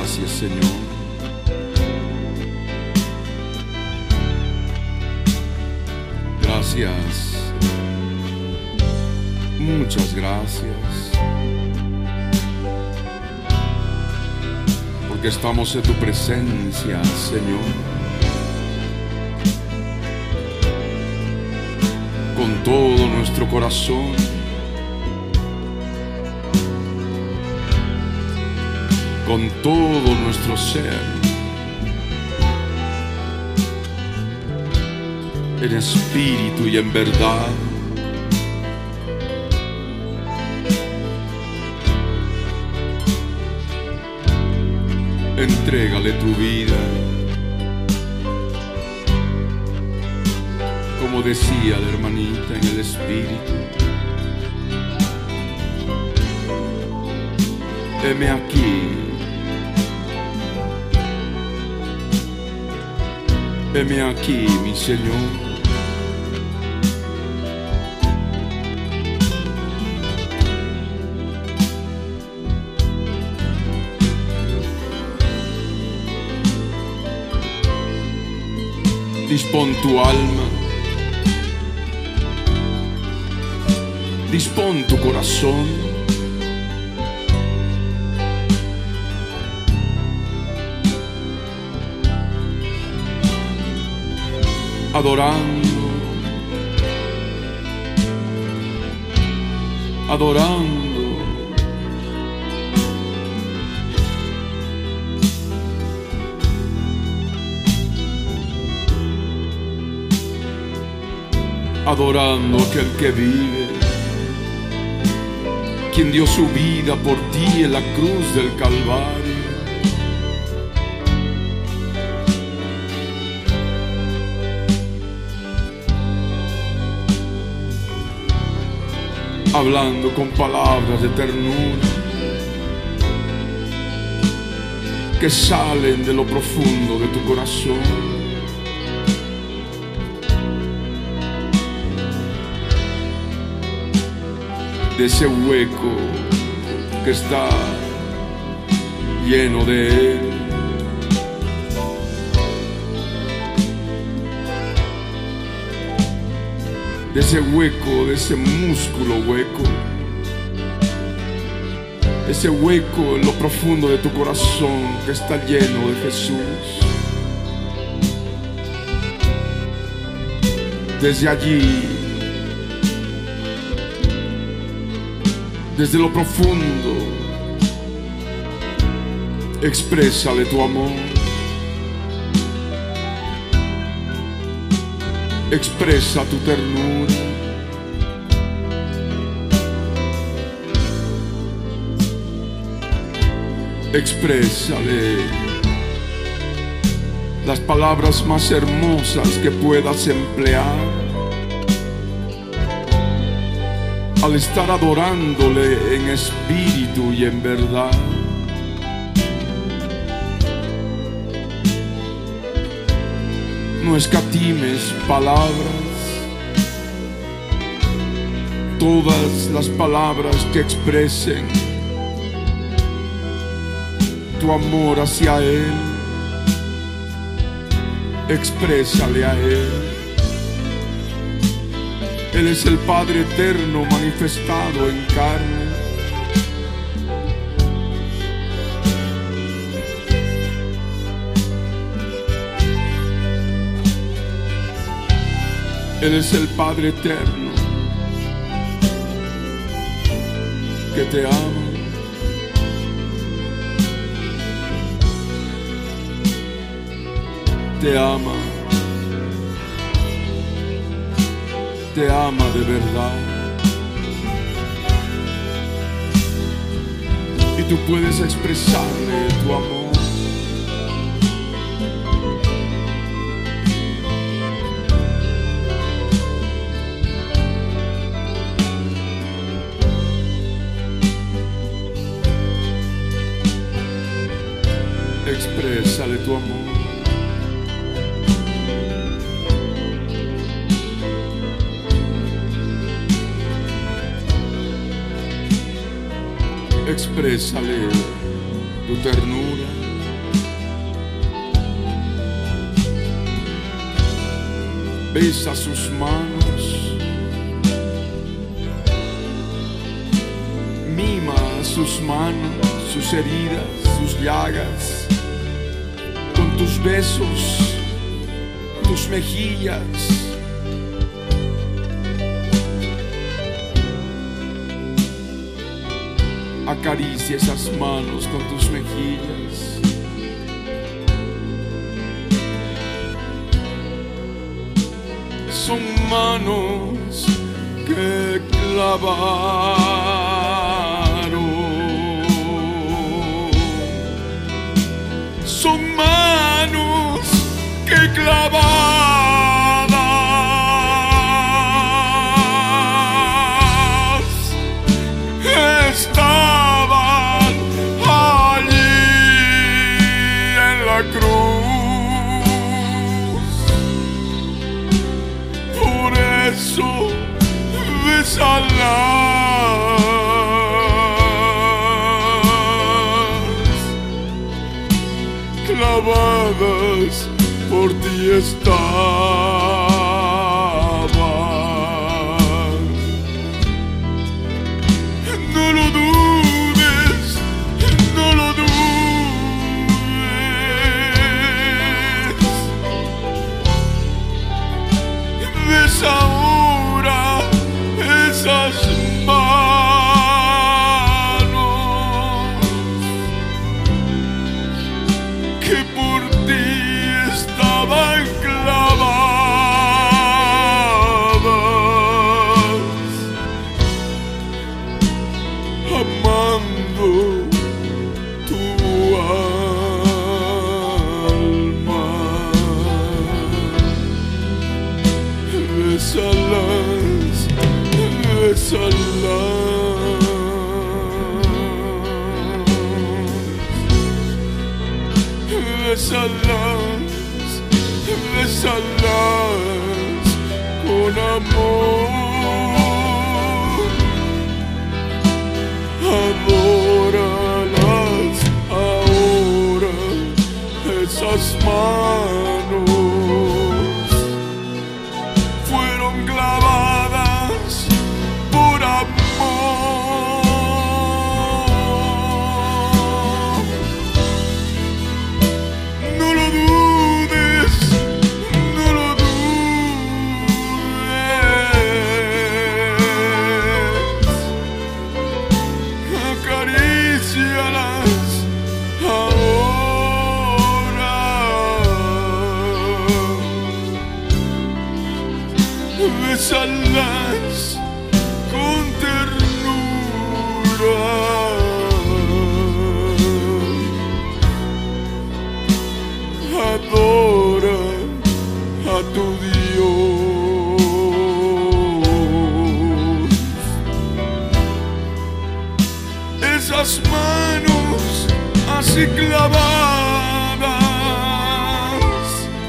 gracias, Señor. Gracias. Muchas gracias. Porque estamos en tu presencia, Señor. Con todo nuestro corazón. Con todo nuestro ser. En espíritu y en verdad. Entrégale tu vida. Como decía la hermanita en el espíritu. Heme aquí. Heme aquí, mi Señor. Dispón tu alma, dispón tu corazón, adorando, adorando. Adorando a aquel que vive, quien dio su vida por ti en la cruz del Calvario. Hablando con palabras de ternura que salen de lo profundo de tu corazón. De ese hueco que está lleno de Él. De ese hueco, de ese músculo hueco. Ese hueco en lo profundo de tu corazón que está lleno de Jesús. Desde allí, desde lo profundo, exprésale tu amor. Expresa tu ternura. Exprésale las palabras más hermosas que puedas emplear. Al estar adorándole en espíritu y en verdad. No escatimes palabras. Todas las palabras que expresen tu amor hacia Él, exprésale a Él. Él es el Padre eterno manifestado en carne. Él es el Padre eterno que te ama. Te ama. Te ama de verdad. Y tú puedes expresarle tu amor. Exprésale tu amor. Exprésale tu ternura. Besa sus manos, mima sus manos, sus heridas, sus llagas, con tus besos, tus mejillas. Acaricia esas manos con tus mejillas. Son manos que clavaron, son manos que clavadas estaban allí en la cruz. Por eso bésalas, clavadas por ti estaban. No lo dudes, no lo dudes. Besa ahora esas manos que por ti estaban clavadas, amando tu alma. Bésalas, bésalas, bésalas, bésalas con amor. Adóralas ahora, esas manos fueron clavadas por amor. No lo dudes, no lo dudes. Acarícialas ahora. Bésalas con ternura. Adora a tu Dios. Esas manos así clavadas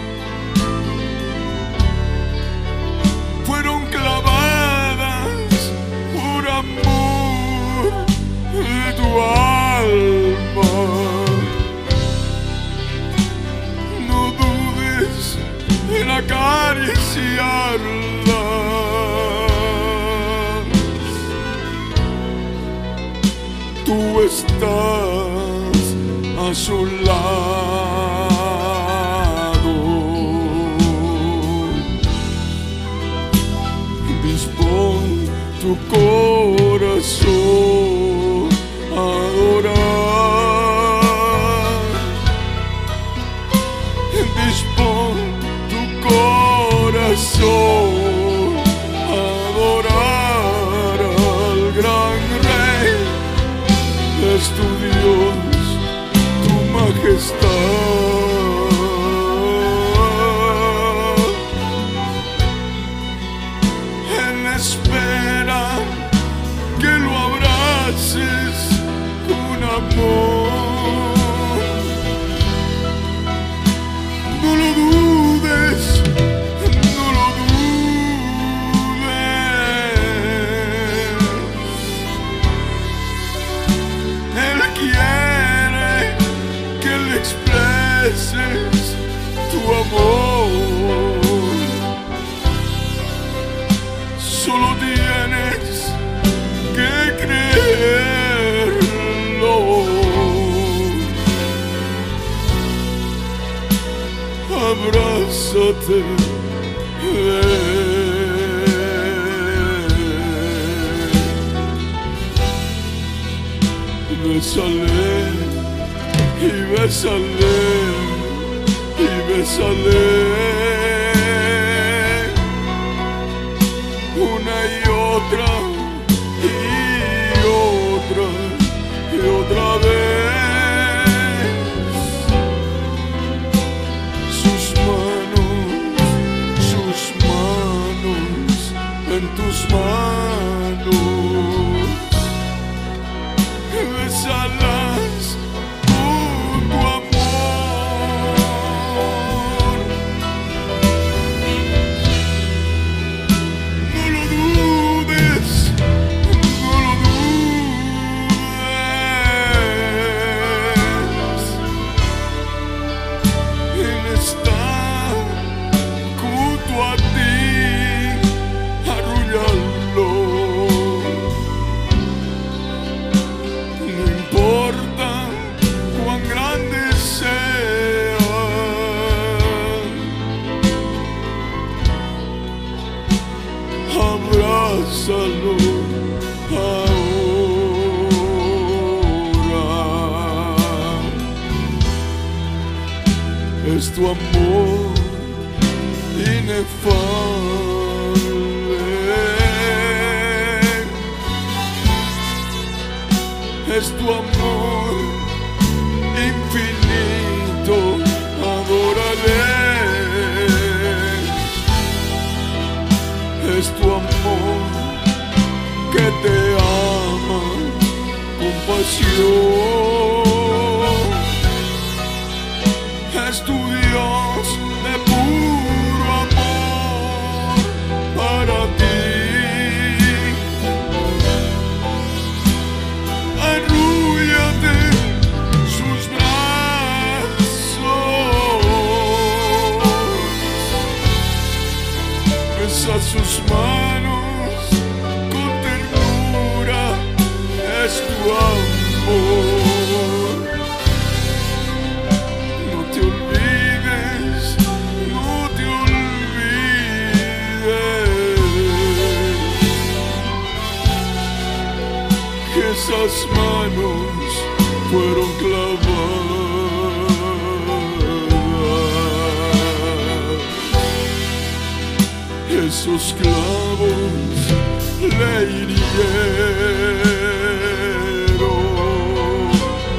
fueron clavadas por amor de tu alma. No dudes en acariciarlas. Tú estás a su lado. Dispón tu corazón a adorar. Dispón tu corazón a adorar al gran Rey. Es tu Dios, tu majestad. Él espera que lo abraces con amor. No lo dudes, no lo dudes. Él quiere que le expreses tu amor. abrázate, bésale y bésale y bésale una y otra y otra vez. Sus manos en tus manos, bésalas con tu amor. No lo dudes, no lo dudes. Él está junto a ti, arrúllalo. No importa cuán grande sea, abrázalo ahora. Es tu amor inefable, es tu amor infinito, adórale. Es tu amor que te ama con pasión. Es tu Dios de puro amor para ti. Arrúllate sus brazos, besa sus manos con ternura. Es tu amor. No te olvides, no te olvides que esas manos fueron clavadas, esos clavos le hirieron,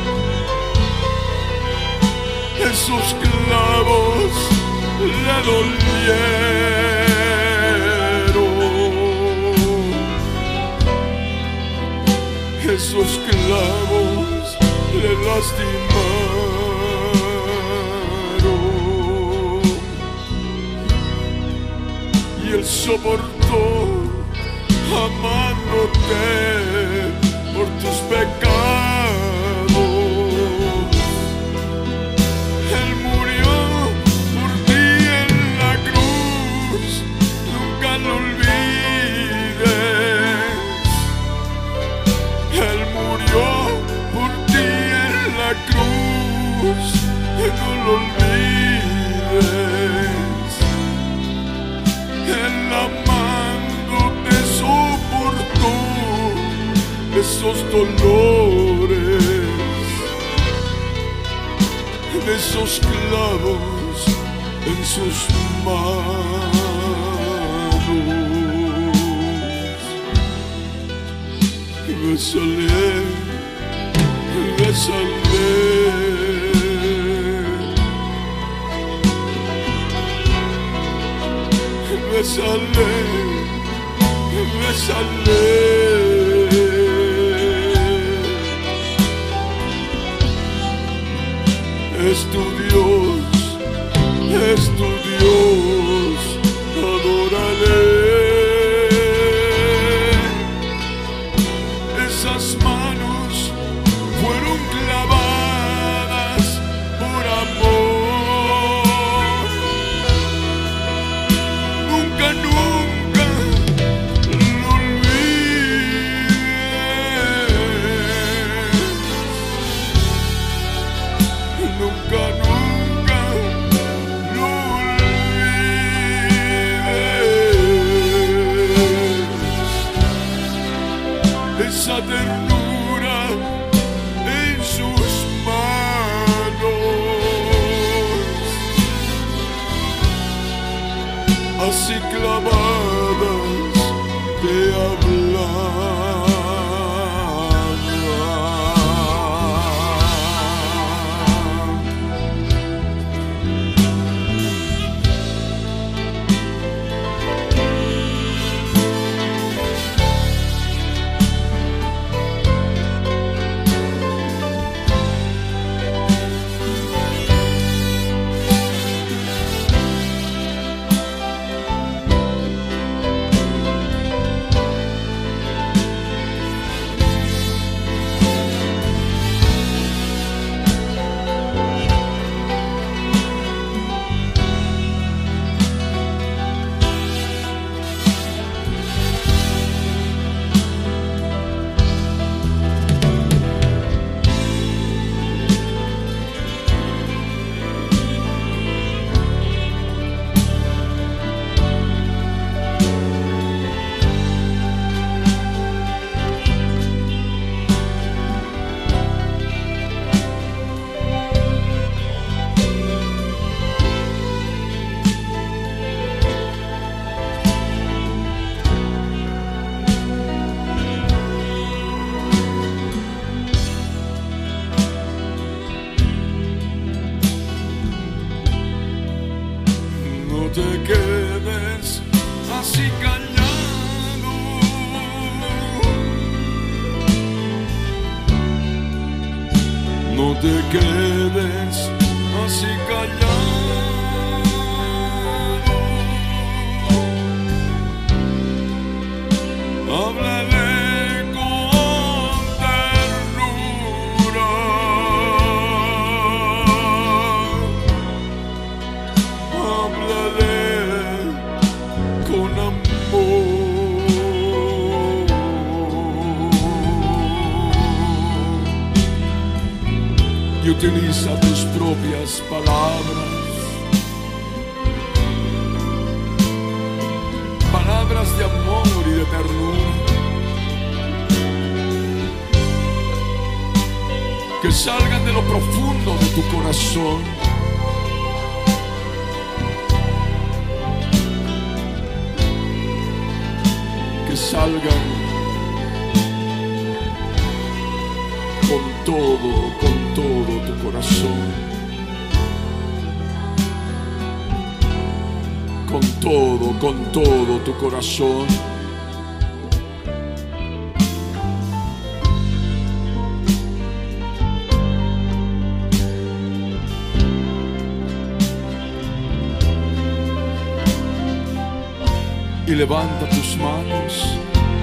esos clavos le dolieron, esos clavos le lastimaron, y él soportó amándote por tus pecados. Él murió por ti en la cruz, nunca lo olvides. Él murió por ti en la cruz, no lo olvides. Él amándote soportó esos dolores, de esos clavos en sus manos. Bésale, bésale, bésale, bésale. Es tu Dios, es tu Dios, adórale. Esas manos fueron clavadas por amor. Nunca, nunca lo olvides. Nunca, nunca lo olvides. así clavadas te hablan. No te quedes así callado, no te quedes así callado, háblale con ternura, háblale con amor y utiliza tus propias palabras, palabras de amor y de ternura que salgan de lo profundo de tu corazón. Que salgan con todo tu corazón, con todo tu corazón. Y levanta tus manos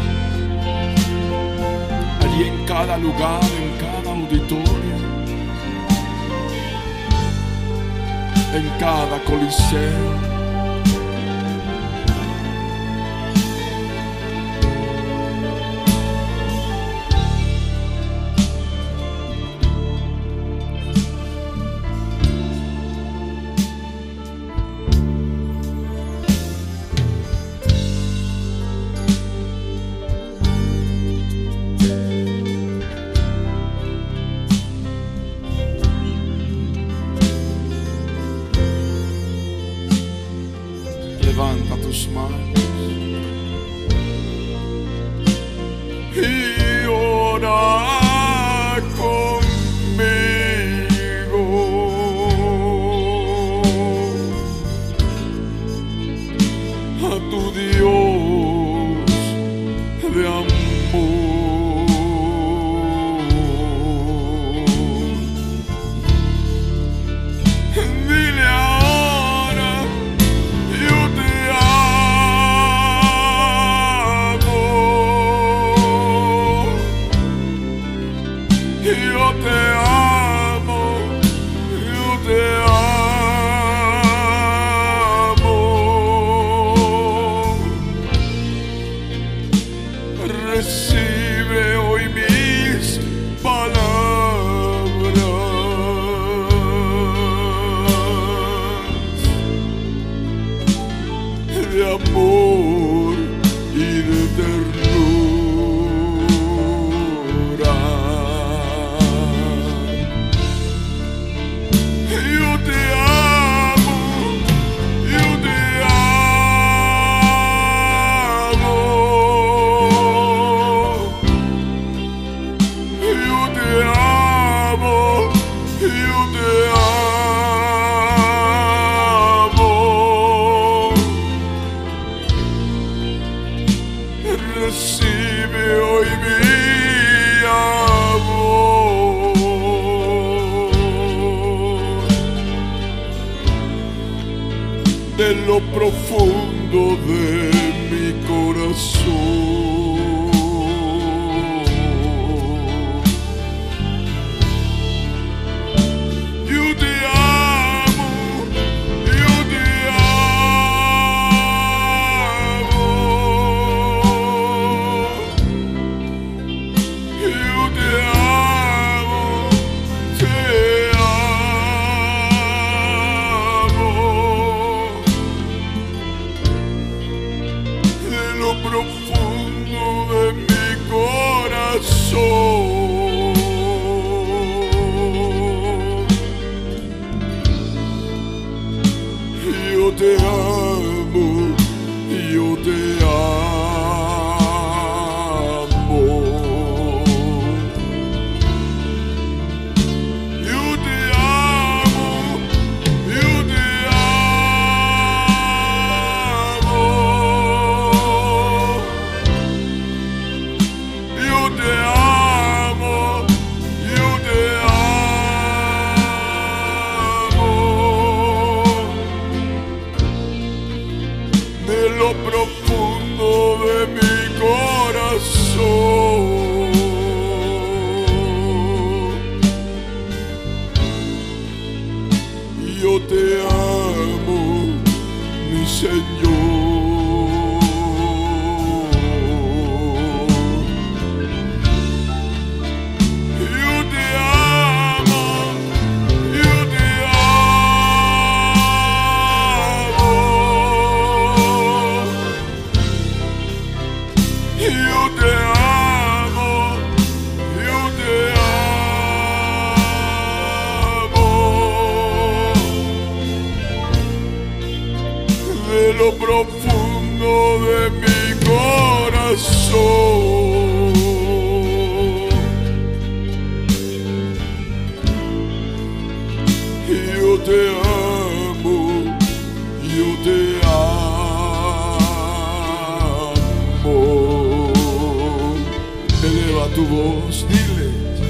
allí en cada lugar, en cada auditorio, en cada coliseo. Levanta tus manos y ora conmigo. A tu Dios de amor. Dile ahora, yo te amo, yo te amo, yo te amo. Recibe hoy mis palabras de amor y de ternura. Yo te amo, yo te amo. Recibe hoy mi amor. De lo profundo de mi corazón. Yo te amo, yo te amo. Yo te amo, te amo. De lo profundo de mi corazón. Yo te amo, yo te amo. Yo te amo, yo te amo. Yo te amo, yo te amo. De lo profundo de mi corazón. Yo te amo, mi Señor. Yo te amo, yo te amo. Yo te amo, yo te amo. De lo profundo de mi corazón. Yo te amo, yo te amo. Eleva tu voz, dile.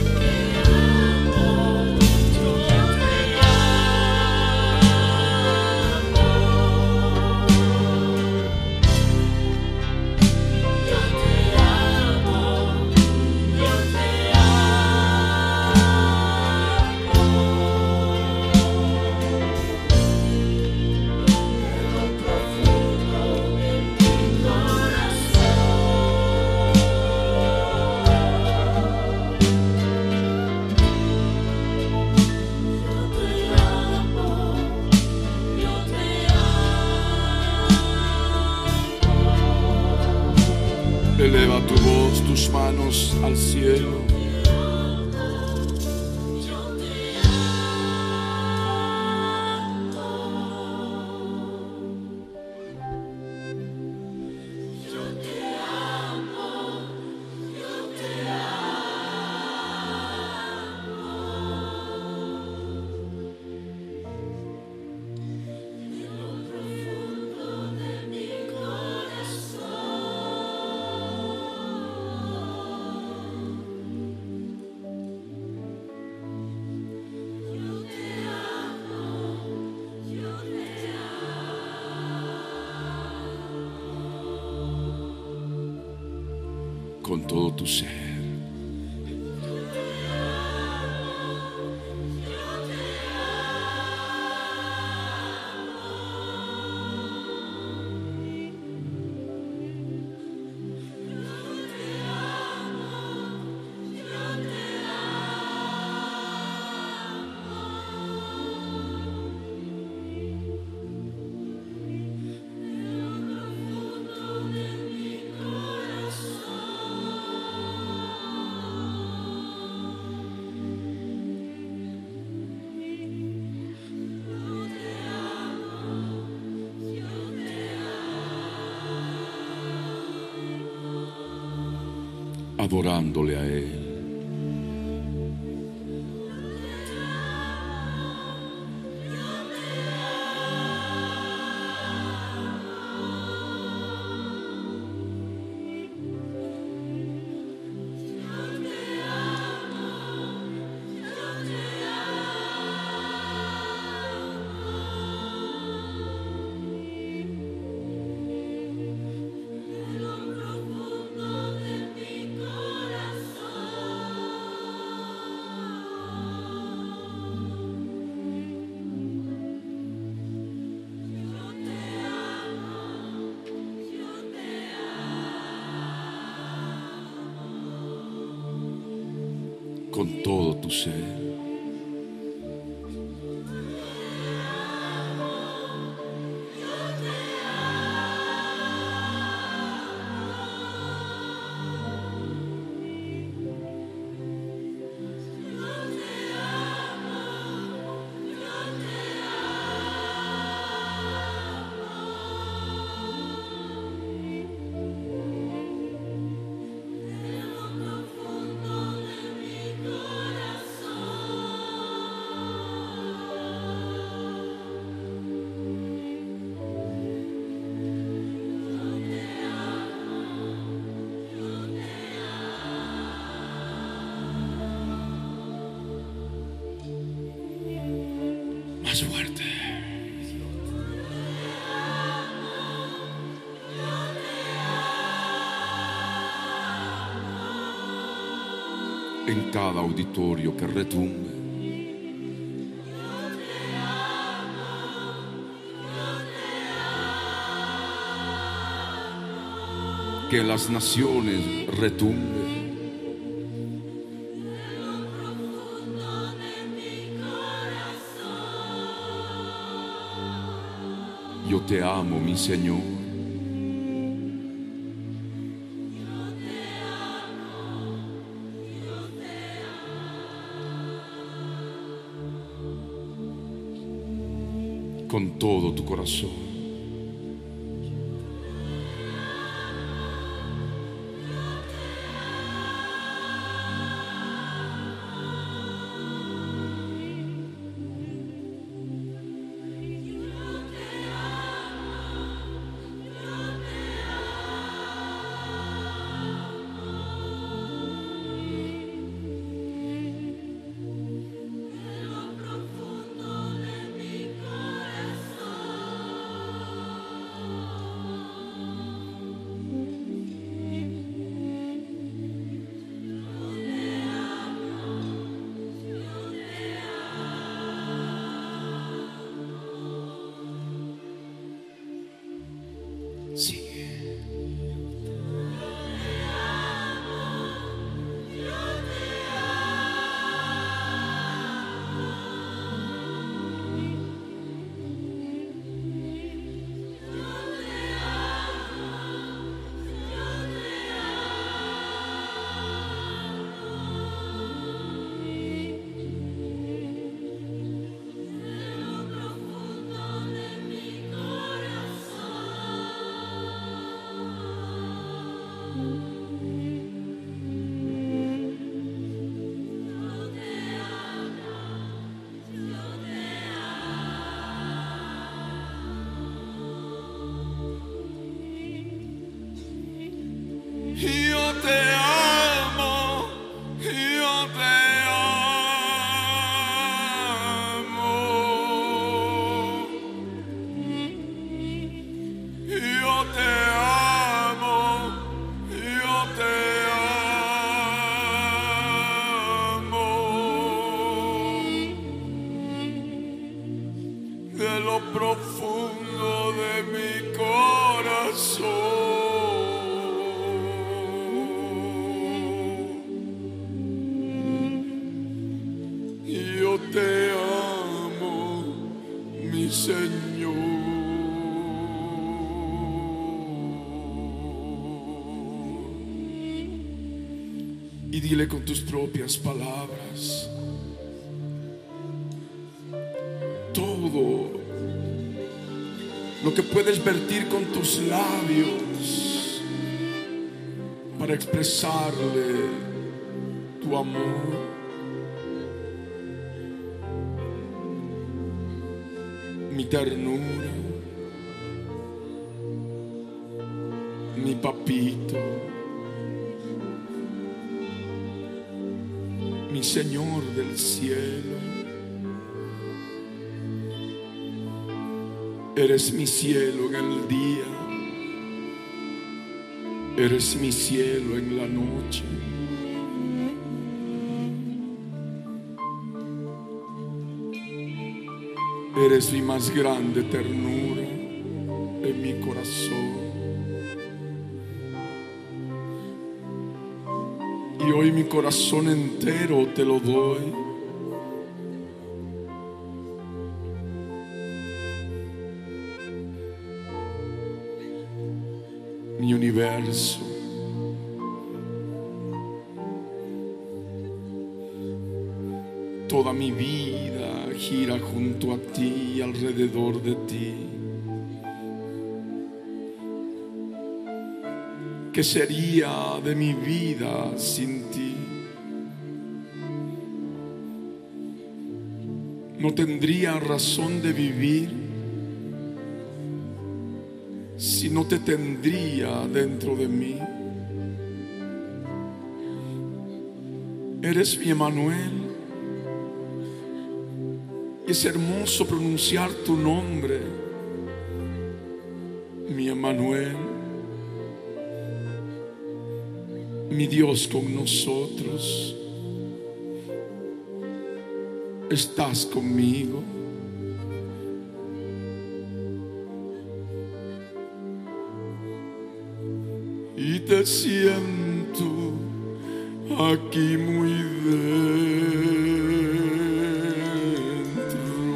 Eleva tu voz, tus manos al cielo. Con todo tu ser. adorándole a Él. con todo tu ser. Más fuerte. En cada auditorio que retumbe. Que en las naciones retumbe. Yo te amo, mi Señor. Con todo tu corazón. Yo te amo, yo te amo, yo te amo, yo te amo, de lo profundo de mi corazón. Yo te amo, mi Señor. Y dile con tus propias palabras todo lo que puedes vertir con tus labios para expresarle tu amor. Mi ternura, mi papito, mi Señor del cielo. Eres mi cielo en el día, eres mi cielo en la noche. Eres mi más grande ternura en mi corazón. Y hoy mi corazón entero te lo doy. Mi universo, toda mi vida gira junto a ti y alrededor de ti. ¿Qué sería de mi vida sin ti? No tendría razón de vivir si no te tendría dentro de mí. Eres mi Emmanuel. Es hermoso pronunciar tu nombre, mi Emmanuel, mi Dios con nosotros. ¿Estás conmigo? Y te siento aquí muy dentro,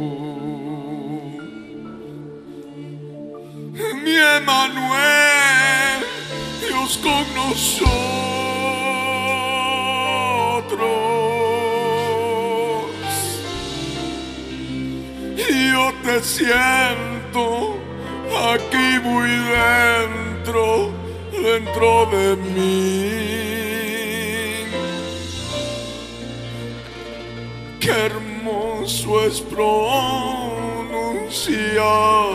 mi Emmanuel, Dios con nosotros. Y yo te siento aquí muy dentro, dentro de mí. Qué hermoso es pronunciar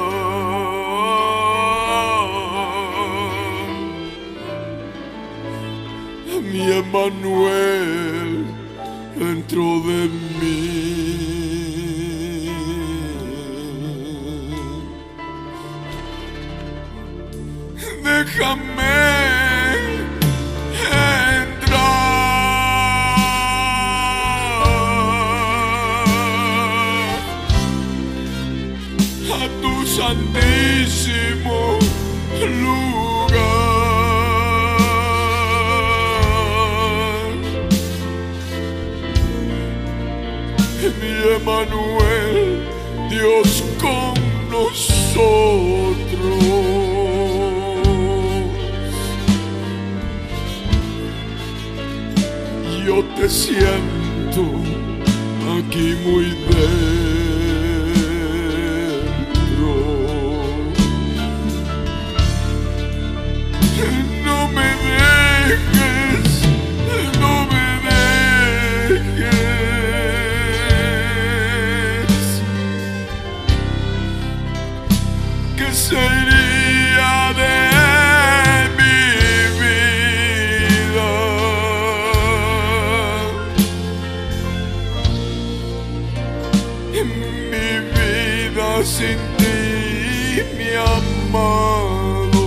mi Emmanuel dentro de mí. Déjame entrar a tu santísimo lugar, mi Emmanuel, Dios con nosotros. Yo te siento aquí muy dentro. No me dejes, no me dejes. ¿Qué sería de mi vida? Mi vida sin ti, mi amado.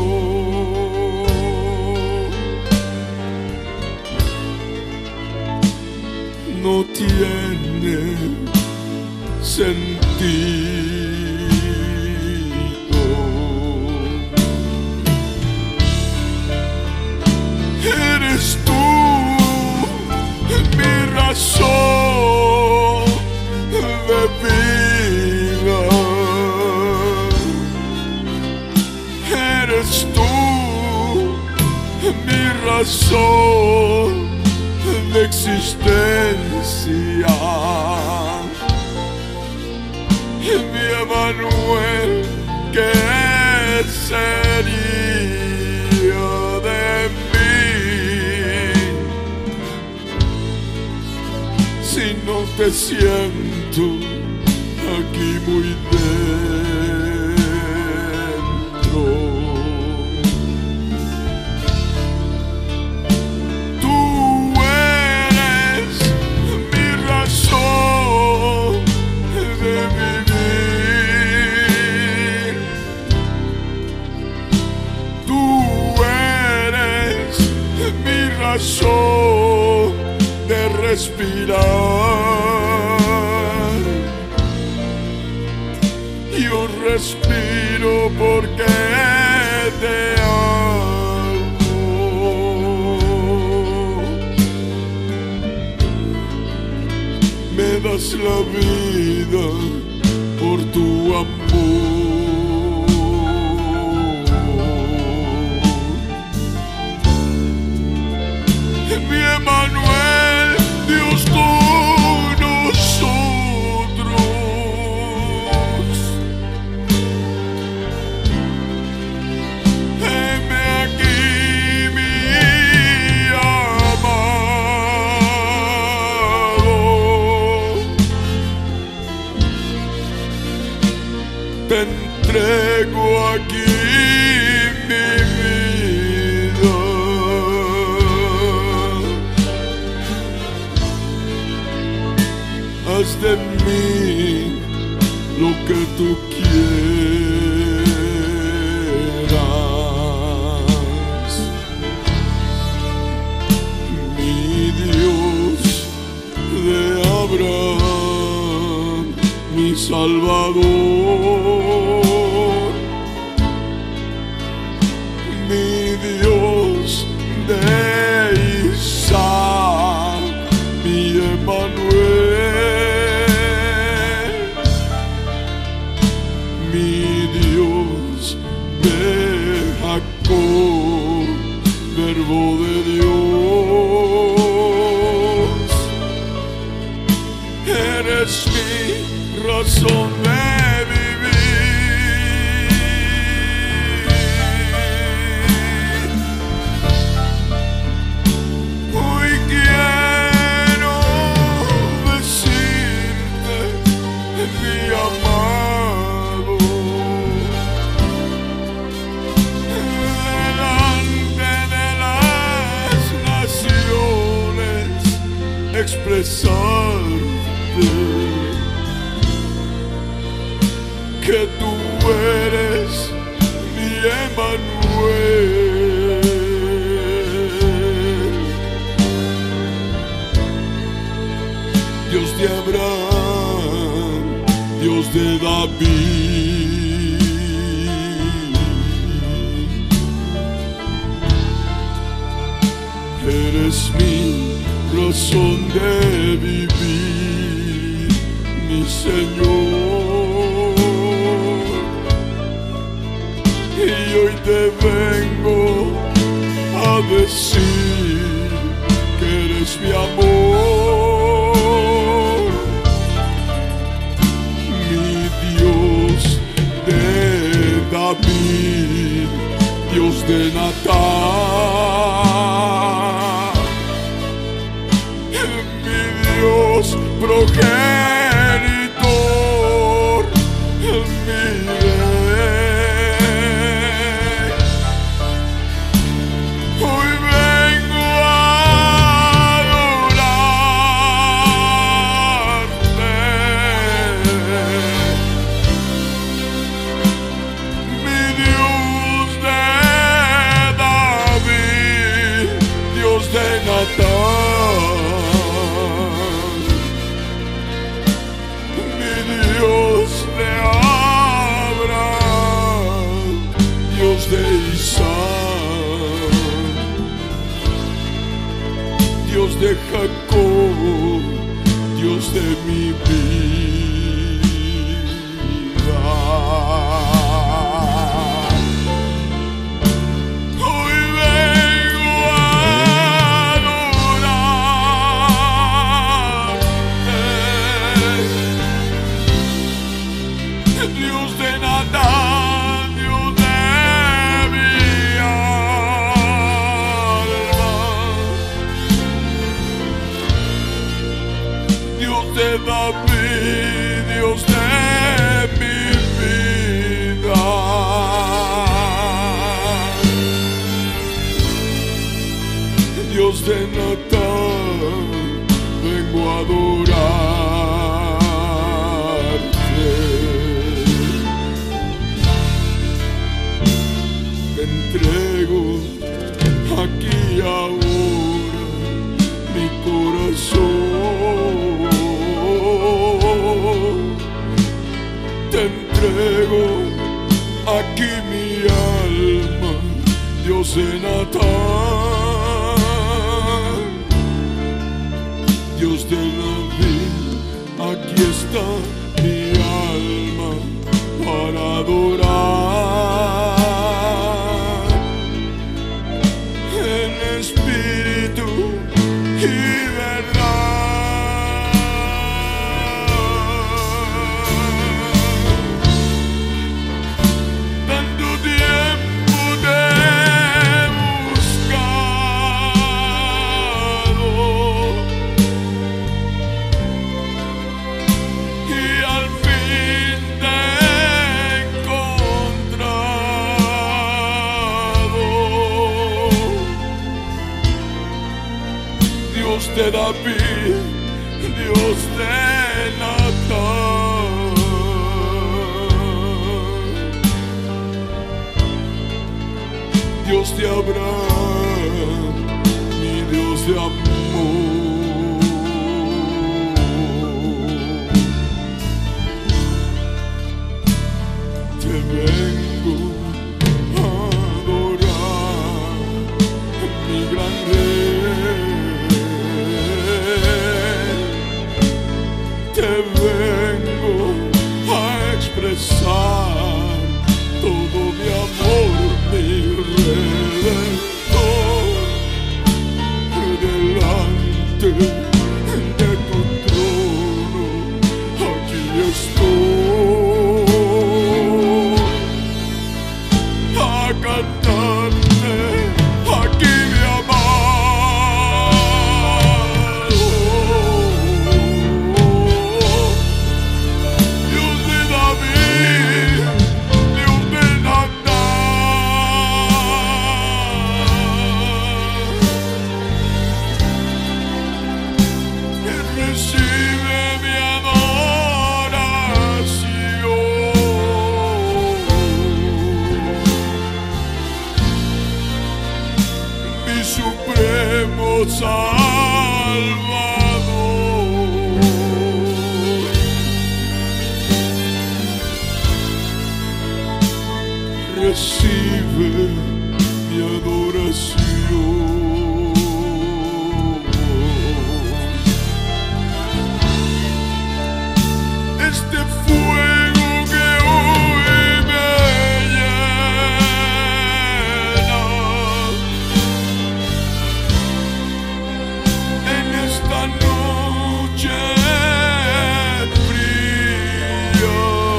No tiene sentido. Eres tú mi razón de vida. Eres tú mi razón de existencia, mi Emmanuel. ¿Qué sería de mí si no te siento aquí muy dentro? Tú eres mi razón de vivir. Tú eres mi razón de respirar. Yo respiro porque te amo. das la vida por tu amor. Mi Emmanuel, Dios con nosotros. Heme aquí, mi amado. Te entrego aquí mi vida. Haz de mí lo que tú quieras. Mi Dios de Abraham, mi Salvador. Mi Dios de Isaac, mi Emmanuel. Mi Dios de Jacob, Verbo de Dios. Eres mi razón de vivir. Hoy quiero decirte, mi amado, delante de las naciones, expresarte que tú eres mi Emmanuel. Dios de Abraham, Dios de David. Eres mi razón de vivir, mi Señor. Y hoy te vengo a decir que eres mi amor. Mi Dios de David, Dios de Natán. Mi Dios progenitor, mi Rey. Hoy vengo a adorarte, mi Dios de David, Dios de Natán. Dios de Abraham, Dios de Isaac, Dios de Jacob, Dios de mi vida. Hoy vengo a adorarte, Dios de Natán, Dios de mi alma, Dios de David, Dios de mi vida. Dios de Natán, vengo a adorarte. Te entrego aquí ahora mi corazón. Te entrego aquí mi alma, Dios de Natán, Dios de David, aquí está mi alma para adorar en espíritu y verdad. Tanto tiempo te he buscado y al fin te he encontrado. Dios de David, Dios de Natán, Dios de Abraham, mi Dios de amor. Te vengo a adorar, mi gran Rey. Te vengo a expresar todo mi amor, mi Redentor, delante de tu trono. Aquí estoy a cantarte, aquí mi amado. Dios de David, Dios de Natán, recibe mi adoración, mi supremo Salvador. Recibe mi adoración. Este fuego que hoy me llena, en esta noche fría,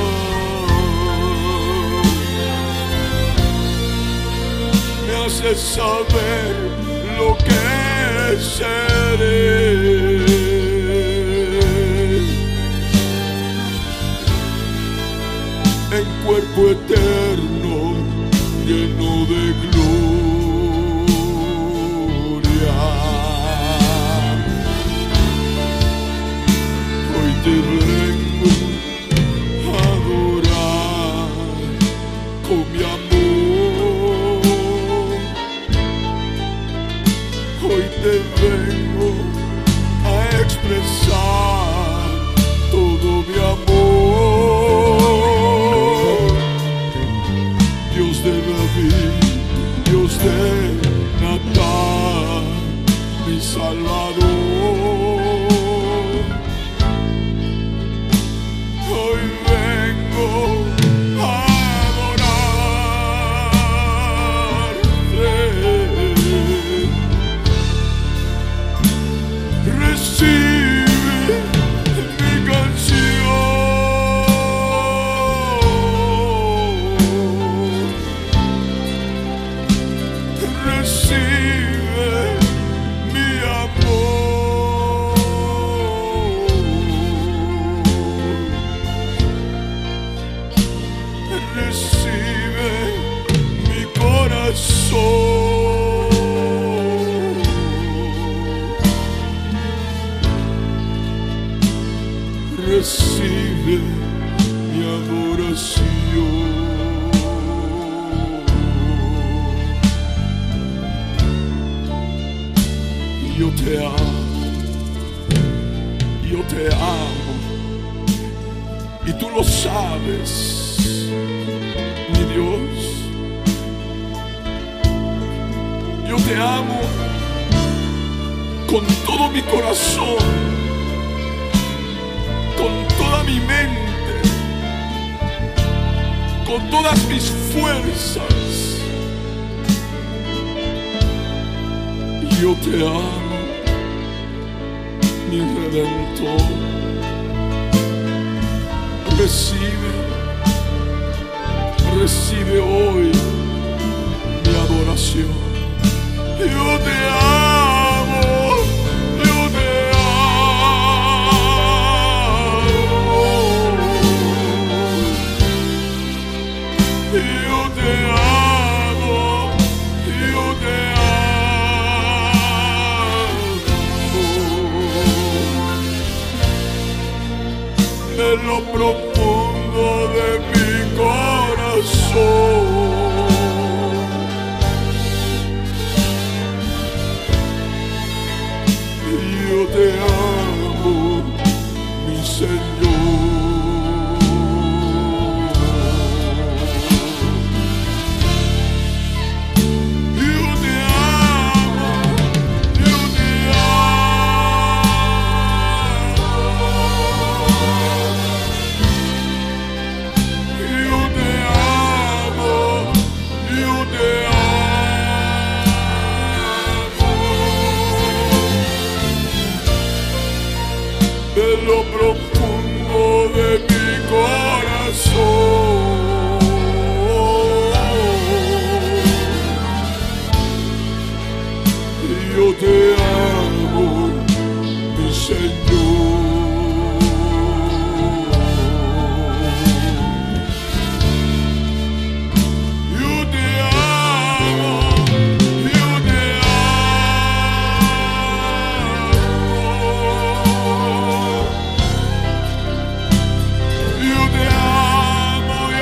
me hace saber lo que seré. En cuerpo eterno, lleno de gloria. Hoy te vengo a adorar con mi amor. Hoy te vengo a expresar todo mi amor. Dios de David, Dios de Natán, mi Salvador. Hoy vengo a adorarte. Recibe mi canción, recibe mi amor, recibe mi corazón, recibe mi adoración. Yo te amo, yo te amo, y tú lo sabes, mi Dios. Yo te amo con todo mi corazón. con todas mis fuerzas. Yo te amo, mi Redentor. Recibe hoy mi adoración. Yo te amo, yo te amo, yo te amo, yo te amo. En lo profundo de mi corazón, yo te amo, mi Señor. Yo te amo, yo te amo, yo te amo, yo te amo. De lo profundo de mi corazón, yo te amo, mi Señor. Yo te amo, yo te amo. Yo te amo,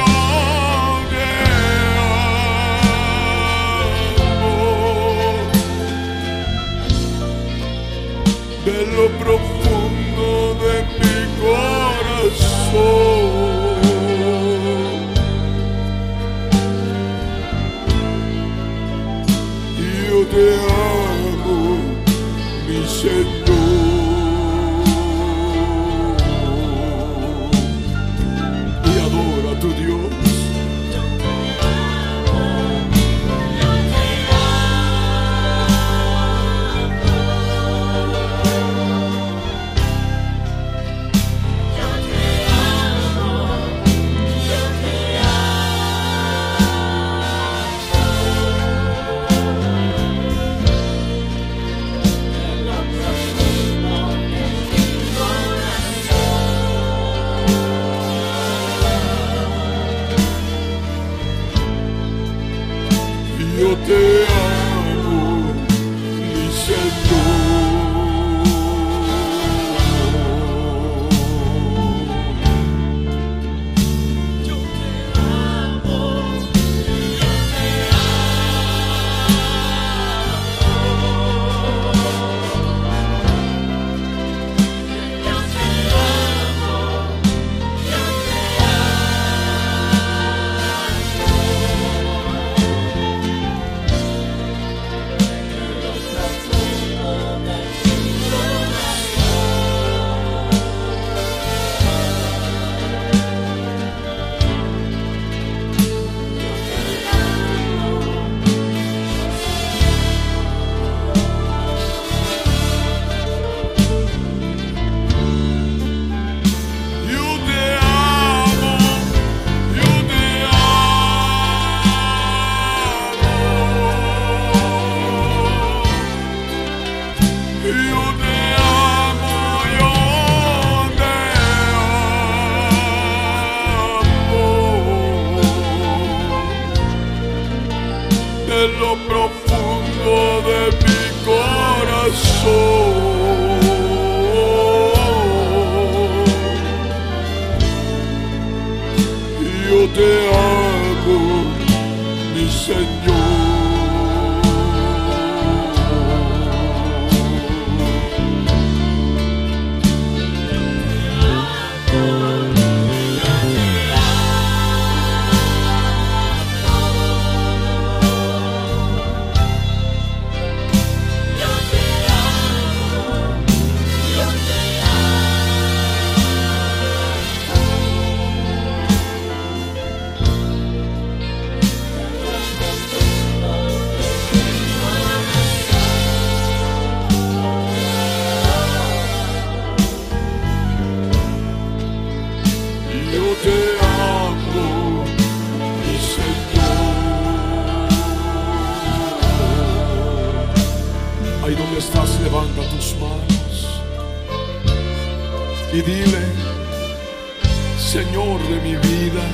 y dile: Señor de mi vida,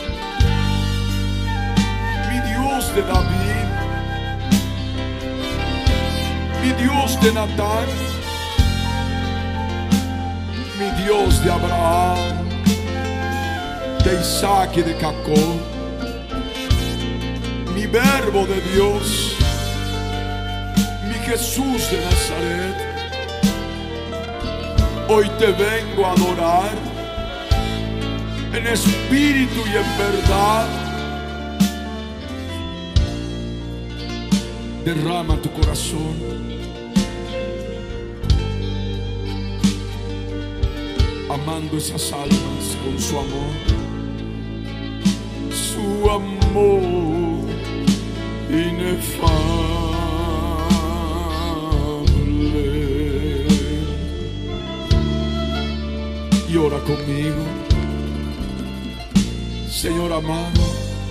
mi Dios de David, mi Dios de Natán, mi Dios de Abraham, de Isaac y de Jacob, mi Verbo de Dios, mi Jesús de Nazaret. Hoy te vengo a adorar en espíritu y en verdad. Derrama tu corazón, amando esas almas con su amor, su amor inefable. Y ora conmigo: Señor amado,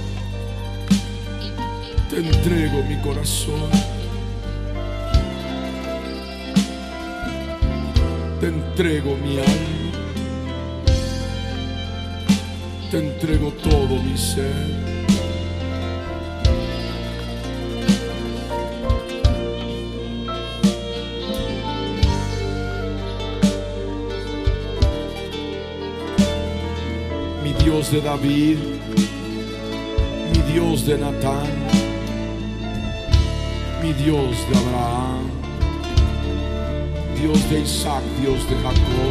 te entrego mi corazón, te entrego mi alma, te entrego todo mi ser. Mi Dios de David, mi Dios de Natán, mi Dios de Abraham, Dios de Isaac, Dios de Jacob,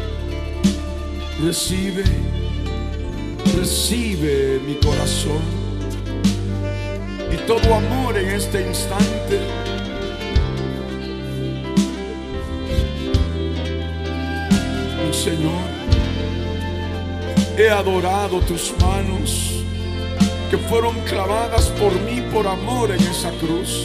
recibe, recibe mi corazón y todo amor en este instante. Mi Señor, he adorado tus manos que fueron clavadas por mí por amor en esa cruz.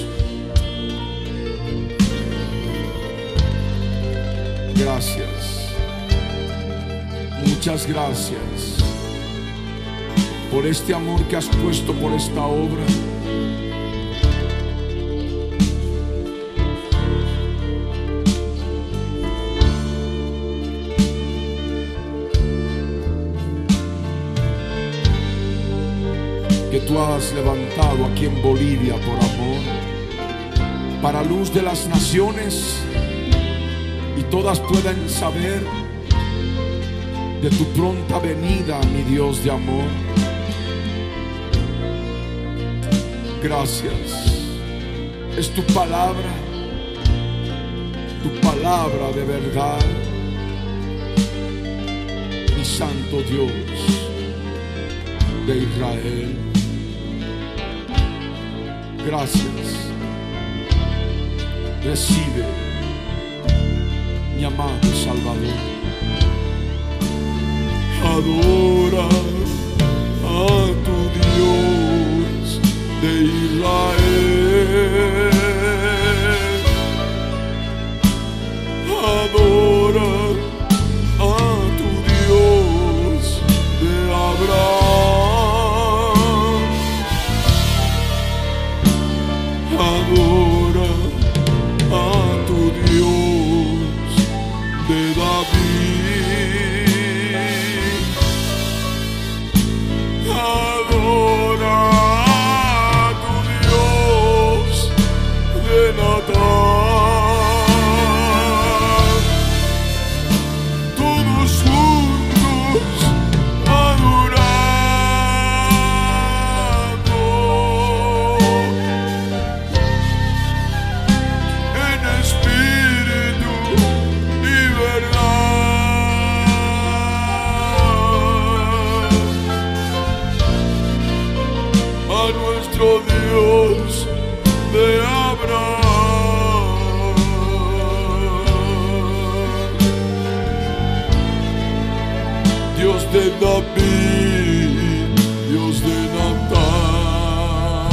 Gracias, muchas gracias por este amor que has puesto por esta obra. Que tú has levantado aquí en Bolivia por amor, para luz de las naciones, y todas puedan saber de tu pronta venida, mi Dios de amor. Gracias. Es tu palabra de verdad, mi santo Dios de Israel. Gracias. Recibe, mi amado Salvador. Adora a tu Dios de Israel. Adora a tu Dios de Abraham. Adora a tu Dios de David. Adora a tu Dios de Natán. Todos juntos adorando en espíritu y verdad a nuestro Dios de Abraham. Dios de David, Dios de Natán.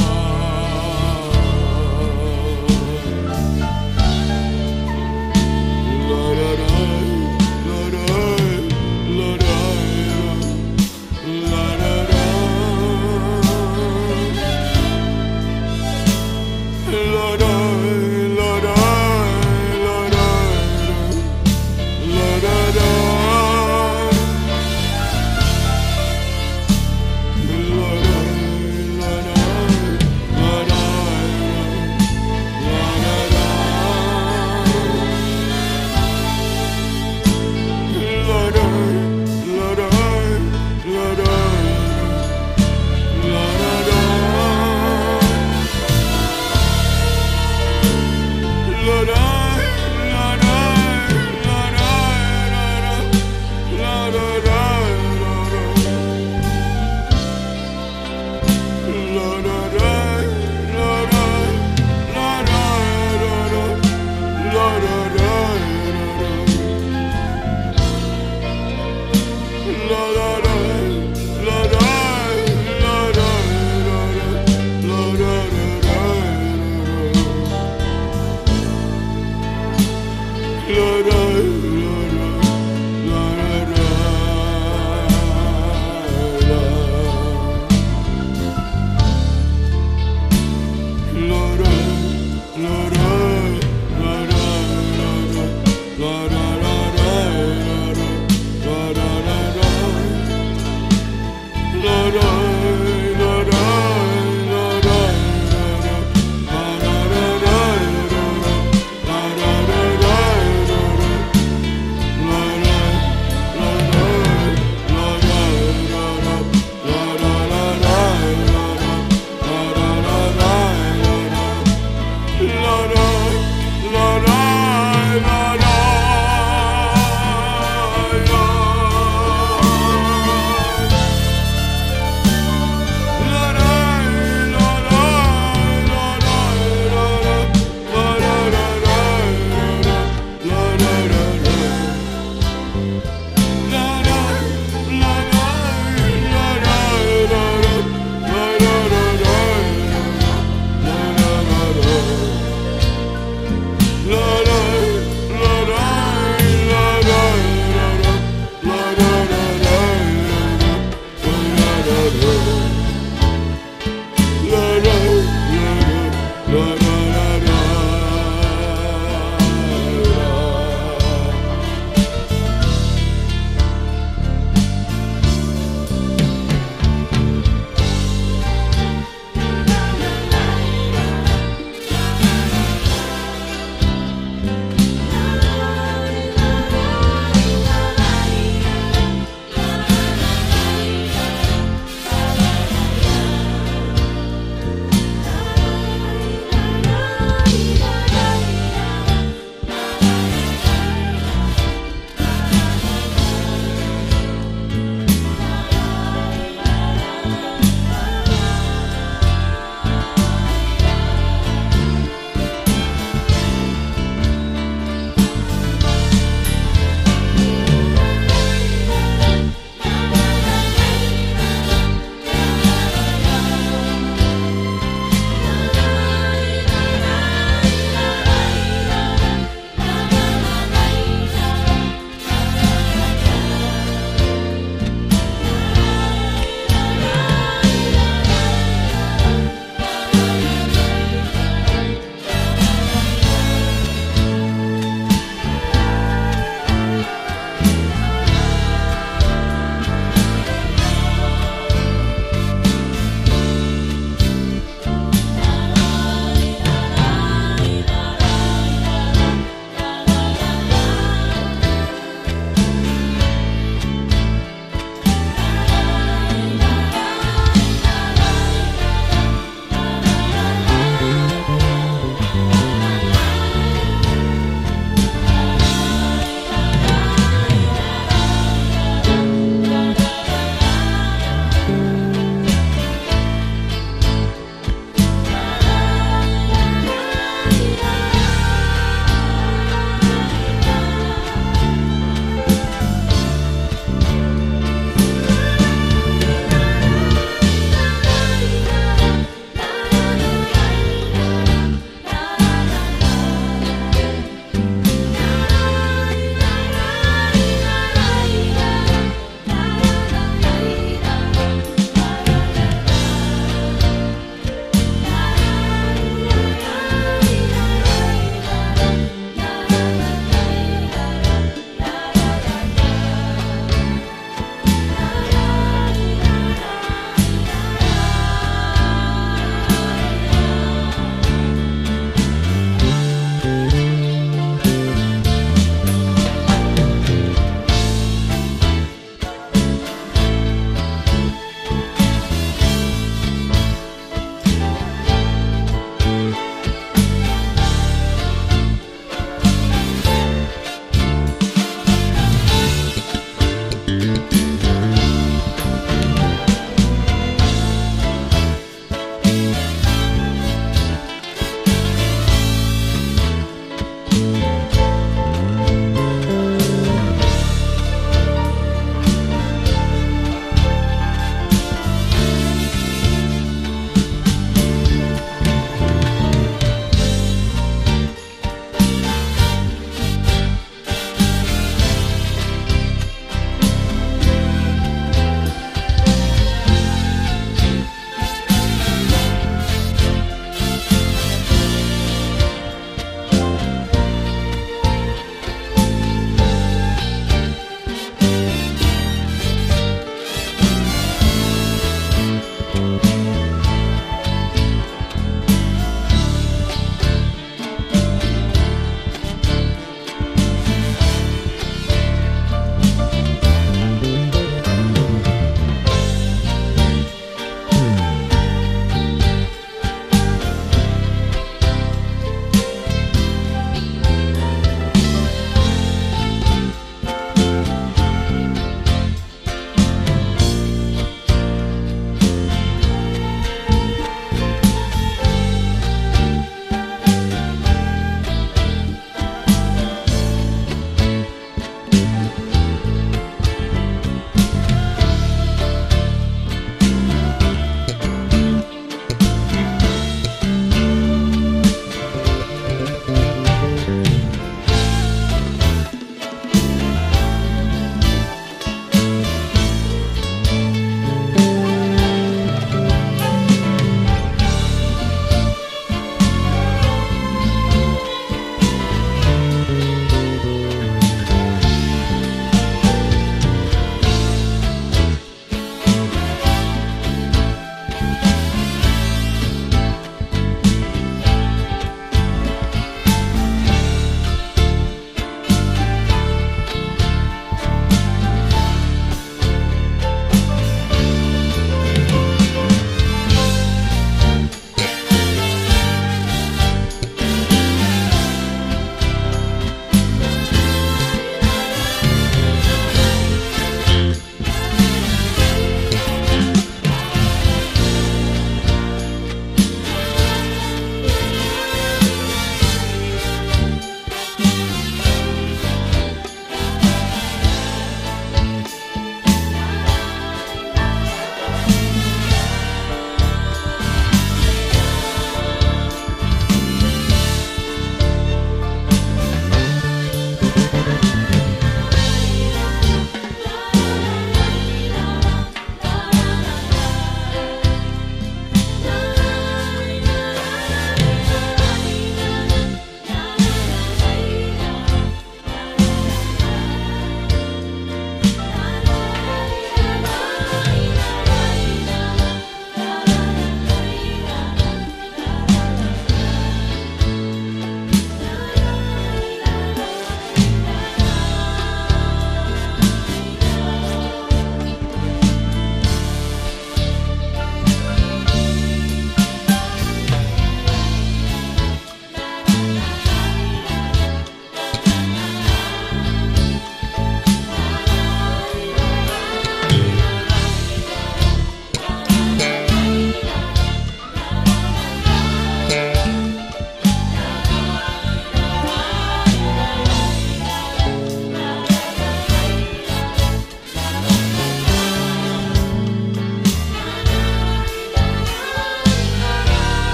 La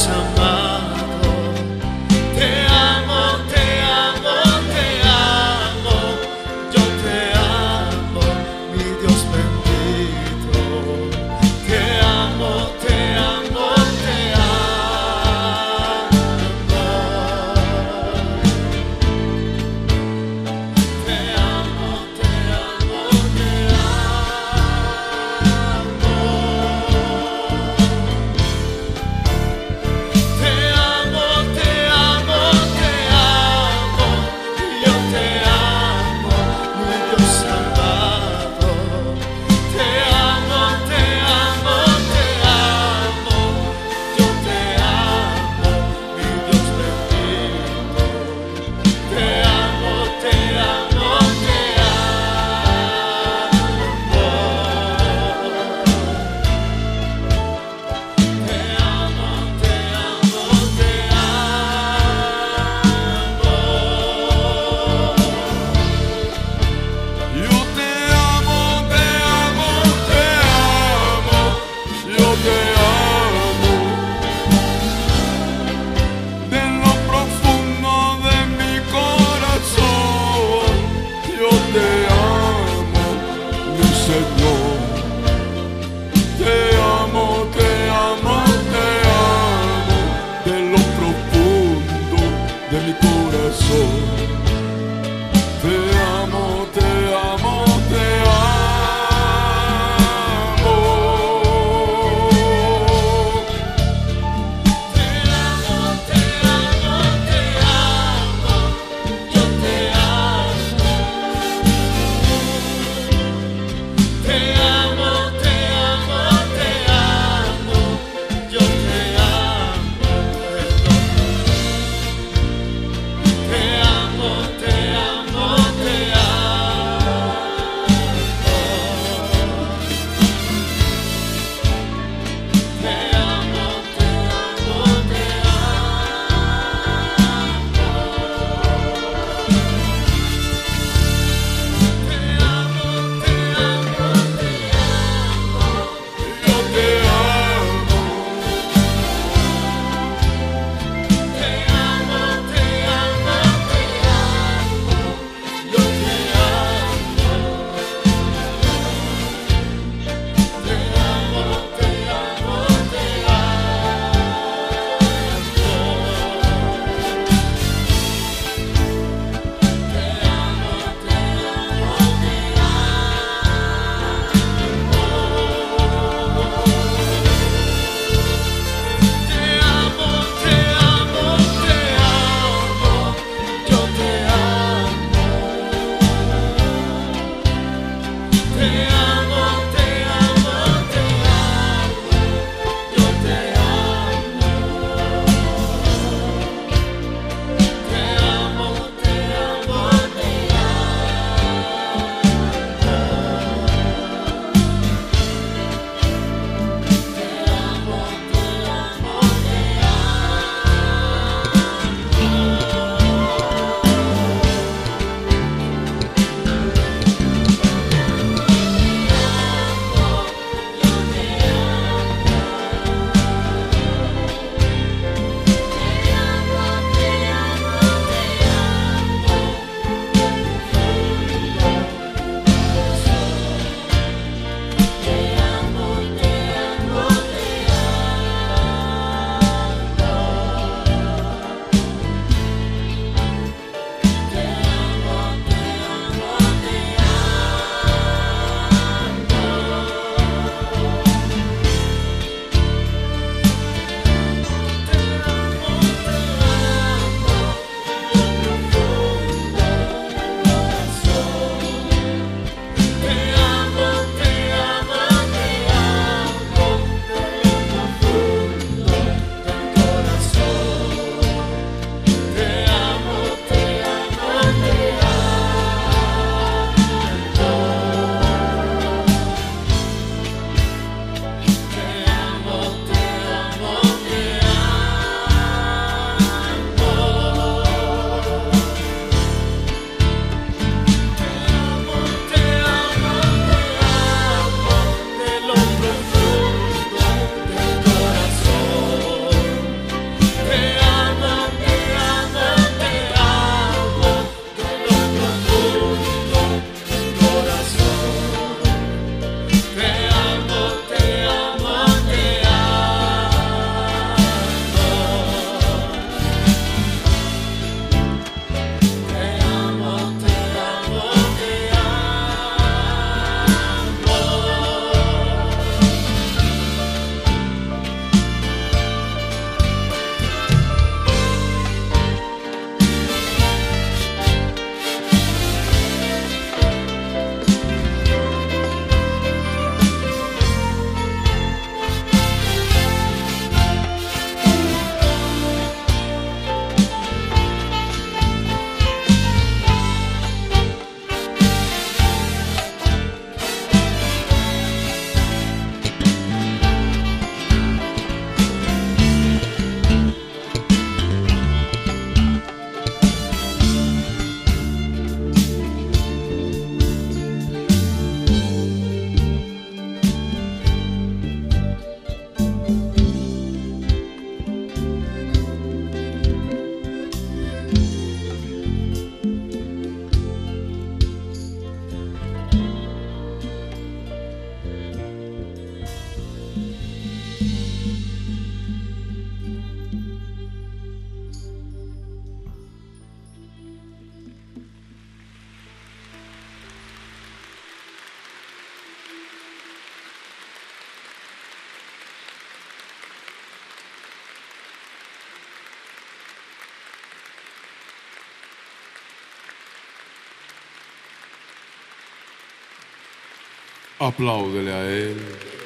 amado. Te amo, te amo, te amo. Yo te amo, mi Dios bendito. Te amo, te amo, te amo. Te amo, te amo, te amo. Apláudele a Él.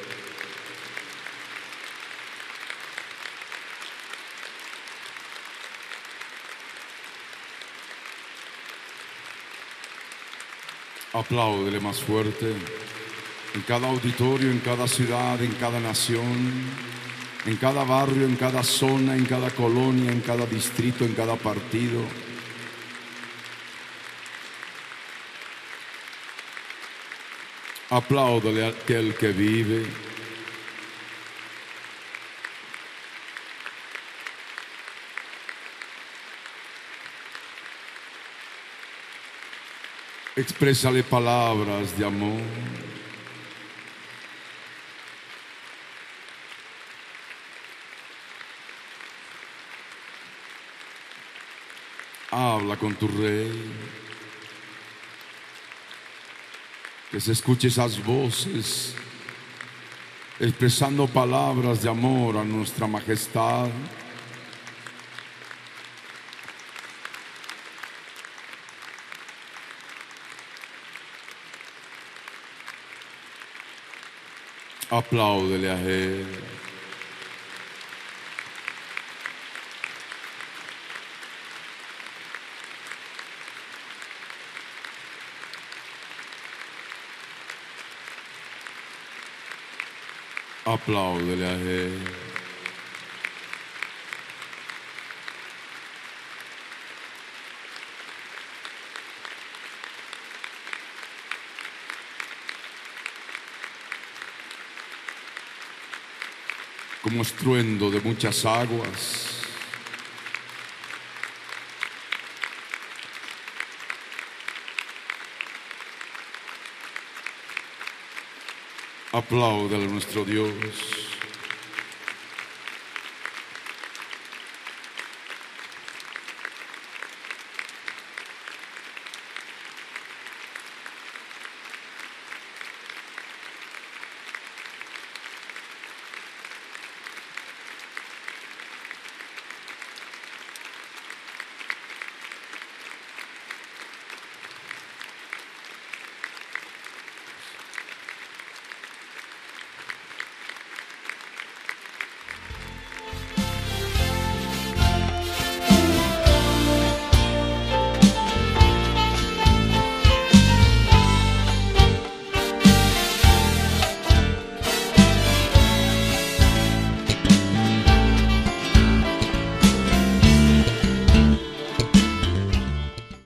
Apláudele más fuerte. En cada auditorio, en cada ciudad, en cada nación, en cada barrio, en cada zona, en cada colonia, en cada distrito, en cada partido. Apláudele a aquel que vive. Exprésale palabras de amor. Habla con tu rey. Que se escuche esas voces expresando palabras de amor a nuestra majestad. Apláudele a Él. Apláudele a Él. Como estruendo de muchas aguas. Apláudele a nuestro Dios.